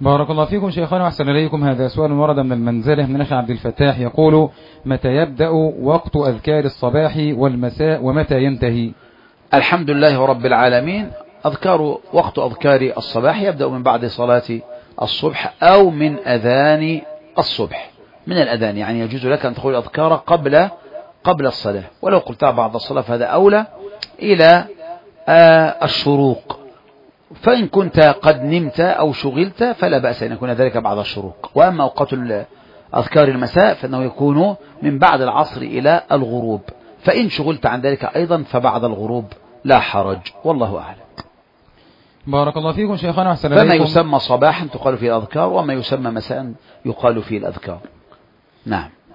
بارك الله فيكم شيخنا وأحسن إليكم. هذا سؤال ورد من المنزلة من أخي عبد الفتاح يقول: متى يبدأ وقت أذكار الصباح والمساء ومتى ينتهي؟ الحمد لله رب العالمين. وقت أذكار الصباح يبدأ من بعد صلاة الصبح أو من أذان الصبح، من الأذان، يعني يجوز لك أن تقول أذكار قبل الصلاة، ولو قلتها بعد الصلاة فهذا أولى، إلى الشروق. فإن كنت قد نمت أو شغلت فلا بأس أن يكون ذلك بعد الشروق. وأما أوقات أذكار المساء فإنه يكون من بعد العصر إلى الغروب، فإن شغلت عن ذلك أيضا فبعد الغروب لا حرج، والله أعلم. بارك الله فيكم شيخنا وأحسن إليكم. فما يسمى صباحا تقال فيه الأذكار، وما يسمى مساء يقال فيه الأذكار. نعم.